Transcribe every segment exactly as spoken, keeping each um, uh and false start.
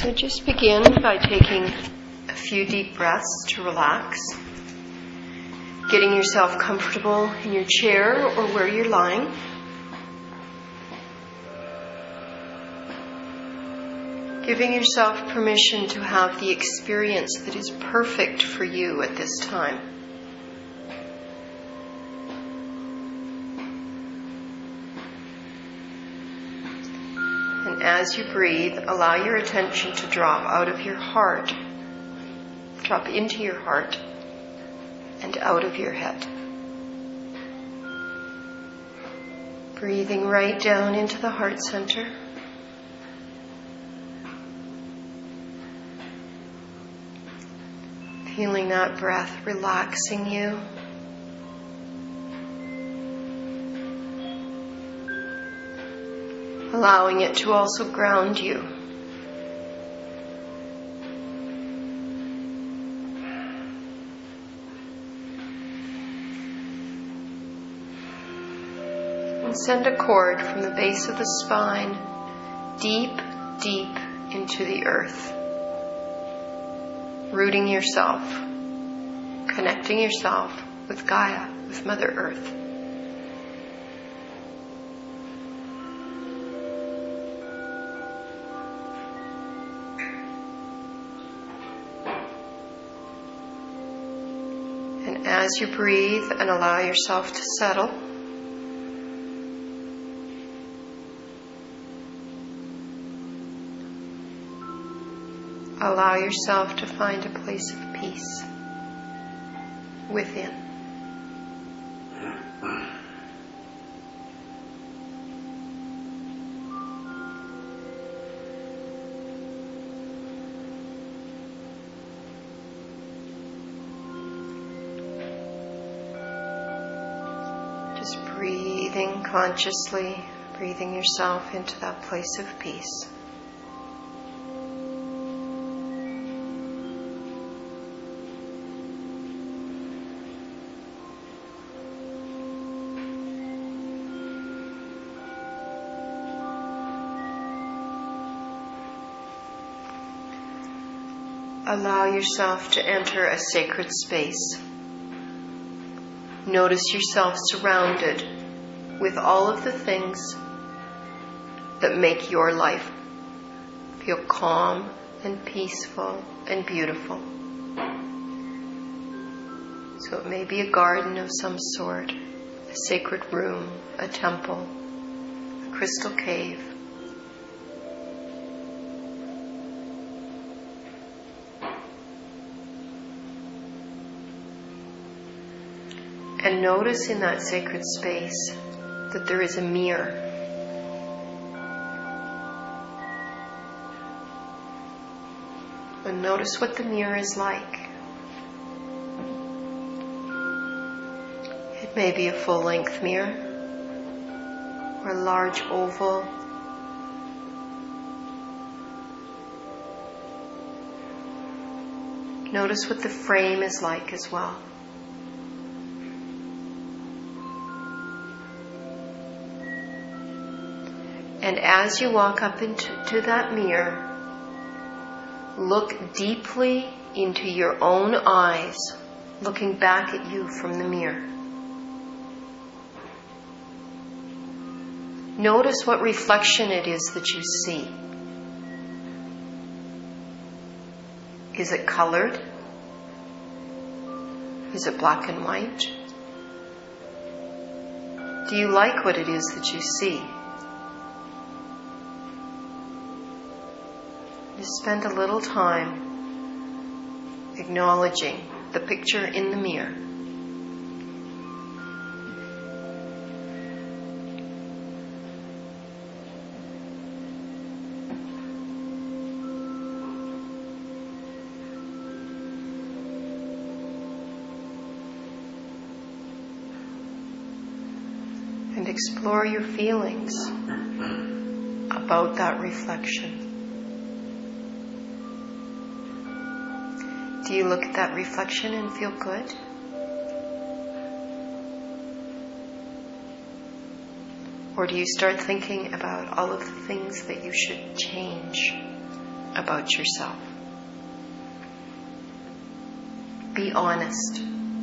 So just begin by taking a few deep breaths to relax, getting yourself comfortable in your chair or where you're lying. Giving yourself permission to have the experience that is perfect for you at this time. And as you breathe, allow your attention to drop out of your heart, drop into your heart, and out of your head. Breathing right down into the heart center. Feeling that breath relaxing you. Allowing it to also ground you. And send a cord from the base of the spine deep, deep into the earth. Rooting yourself, connecting yourself with Gaia, with Mother Earth. And as you breathe and allow yourself to settle, allow yourself to find a place of peace within. Just breathing consciously, breathing yourself into that place of peace. Allow yourself to enter a sacred space. Notice yourself surrounded with all of the things that make your life feel calm and peaceful and beautiful. So it may be a garden of some sort, a sacred room, a temple, a crystal cave. And notice in that sacred space that there is a mirror. And notice what the mirror is like. It may be a full-length mirror or a large oval. Notice what the frame is like as well. And as you walk up into to that mirror, look deeply into your own eyes, looking back at you from the mirror. Notice what reflection it is that you see. Is it colored? Is it black and white? Do you like what it is that you see? Just spend a little time acknowledging the picture in the mirror. And explore your feelings about that reflection. Do you look at that reflection and feel good? Or do you start thinking about all of the things that you should change about yourself. Be honest.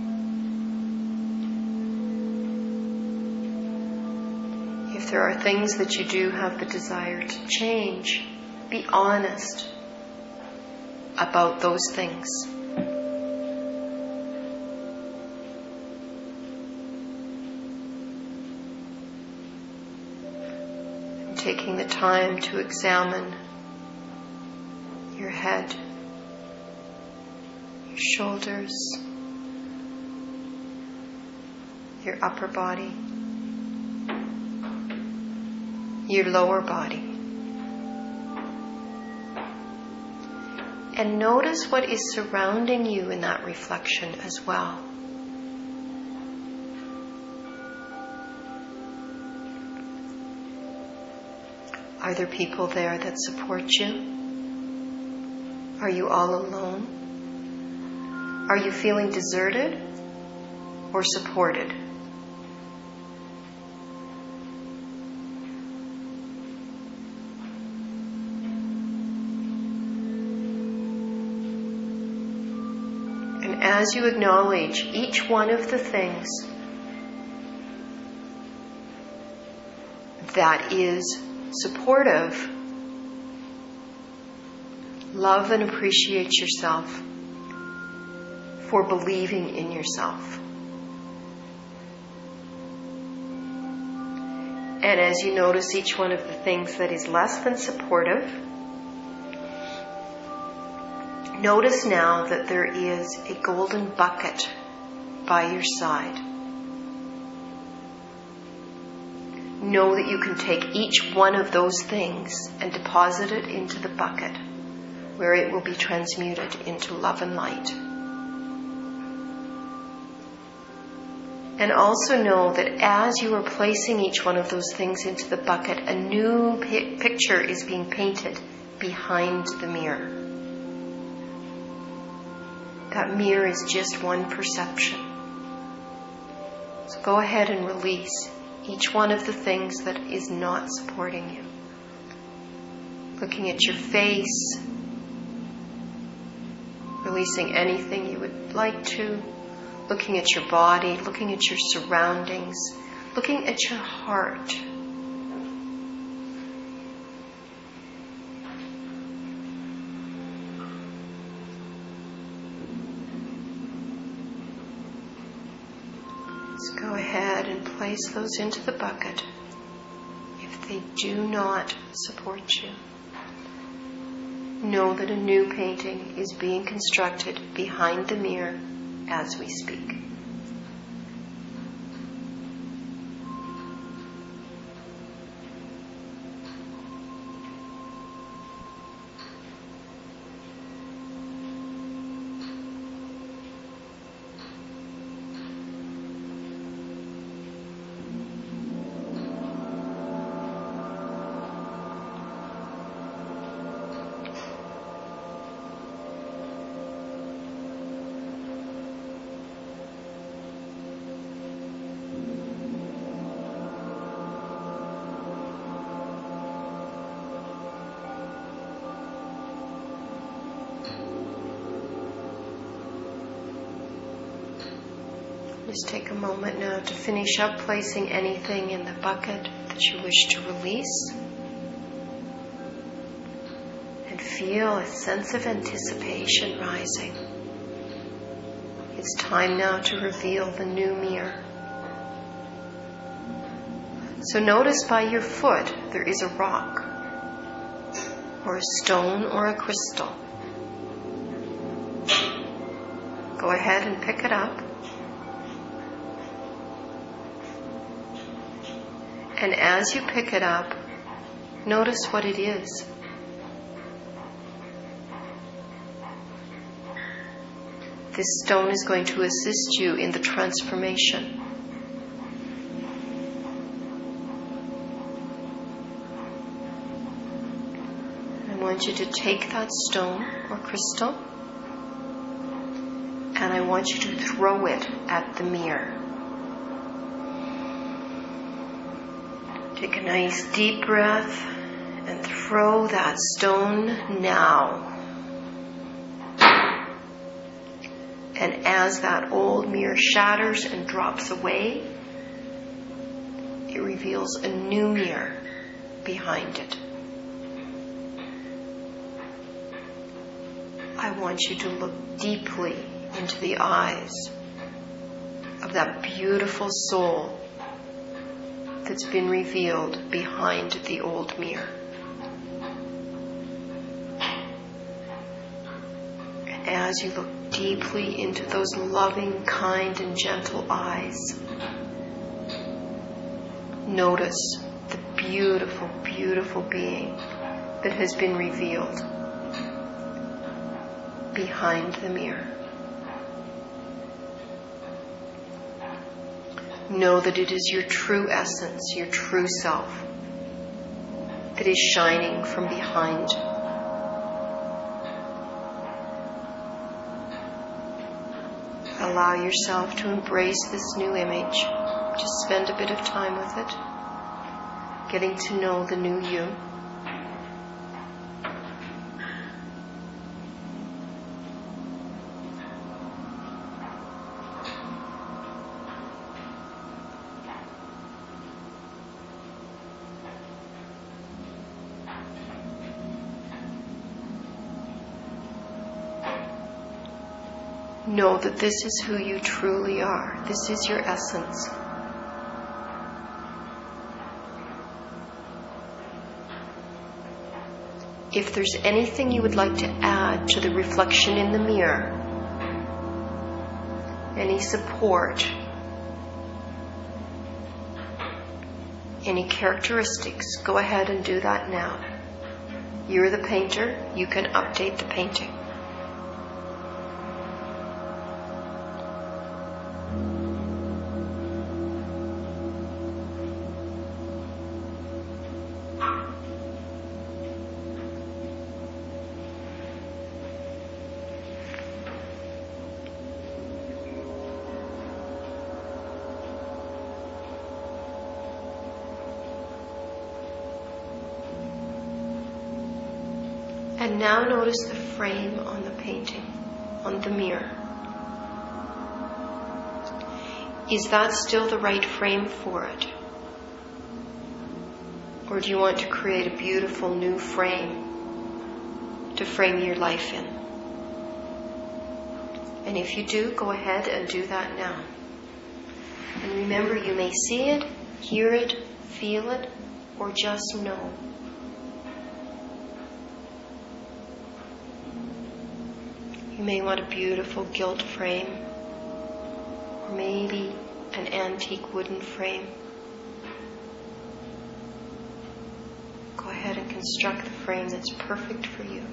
If there are things that you do have the desire to change, be honest about those things. And taking the time to examine your head, your shoulders, your upper body, your lower body. And notice what is surrounding you in that reflection as well. Are there people there that support you? Are you all alone? Are you feeling deserted or supported? As you acknowledge each one of the things that is supportive, love and appreciate yourself for believing in yourself. And as you notice each one of the things that is less than supportive, notice now that there is a golden bucket by your side. Know that you can take each one of those things and deposit it into the bucket, where it will be transmuted into love and light. And also know that as you are placing each one of those things into the bucket, a new pi- picture is being painted behind the mirror. That mirror is just one perception. So go ahead and release each one of the things that is not supporting you. Looking at your face, releasing anything you would like to, looking at your body, looking at your surroundings, looking at your heart. Let's go ahead and place those into the bucket if they do not support you. Know that a new painting is being constructed behind the mirror as we speak. Just take a moment now to finish up placing anything in the bucket that you wish to release. And feel a sense of anticipation rising. It's time now to reveal the new mirror. So notice by your foot there is a rock, or a stone, or a crystal. Go ahead and pick it up. And as you pick it up, notice what it is. This stone is going to assist you in the transformation. I want you to take that stone or crystal, and I want you to throw it at the mirror. Take a nice deep breath And throw that stone now. And as that old mirror shatters and drops away, it reveals a new mirror behind it. I want you to look deeply into the eyes of that beautiful soul that's been revealed behind the old mirror. And as you look deeply into those loving, kind, and gentle eyes, notice the beautiful, beautiful being that has been revealed behind the mirror. Know that it is your true essence, your true self, that is shining from behind. Allow yourself to embrace this new image. Just spend a bit of time with it, getting to know the new you. Know that this is who you truly are. This is your essence. If there's anything you would like to add to the reflection in the mirror, any support, any characteristics, go ahead and do that now. You're the painter. You can update the painting. And now notice the frame on the painting, on the mirror. Is that still the right frame for it? Or do you want to create a beautiful new frame to frame your life in? And if you do, go ahead and do that now. And remember, you may see it, hear it, feel it, or just know. You may want a beautiful gilt frame, or maybe an antique wooden frame. Go ahead and construct the frame that's perfect for you.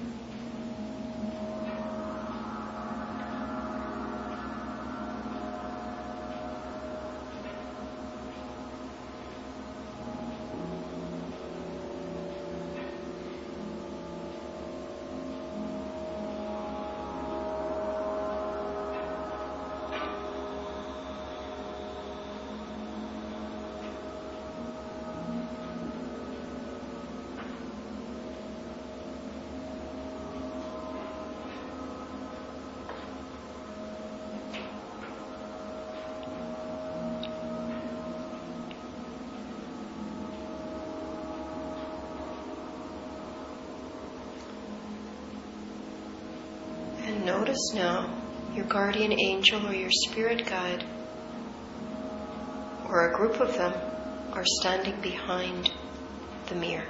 Notice now your guardian angel or your spirit guide, or a group of them, are standing behind the mirror.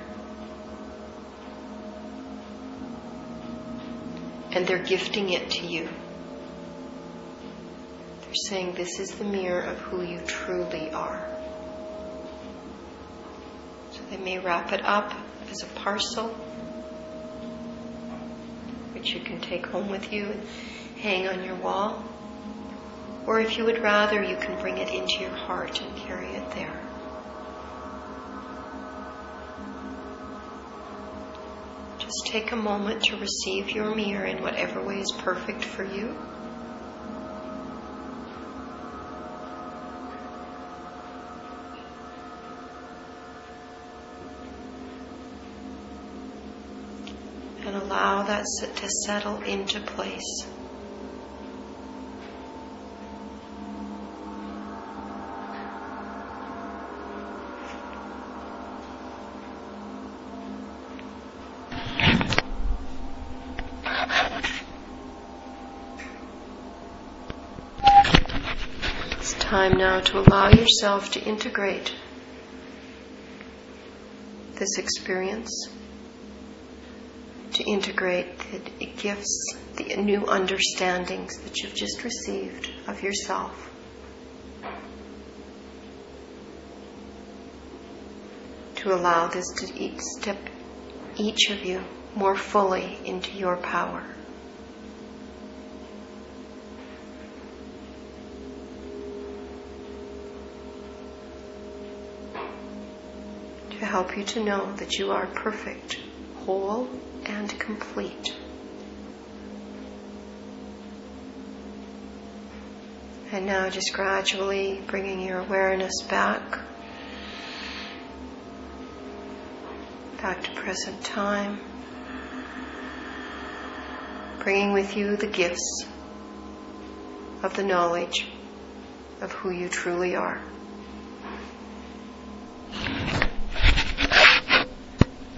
And they're gifting it to you. They're saying this is the mirror of who you truly are. So they may wrap it up as a parcel, which you can take home with you and hang on your wall. Or if you would rather, you can bring it into your heart and carry it there. Just take a moment to receive your mirror in whatever way is perfect for you. that to settle into place. It's time now to allow yourself to integrate this experience, to integrate the gifts, the new understandings that you've just received of yourself. To allow this to each step each of you more fully into your power. To help you to know that you are perfect, whole, and complete. And now just gradually bringing your awareness back, back to present time, bringing with you the gifts of the knowledge of who you truly are.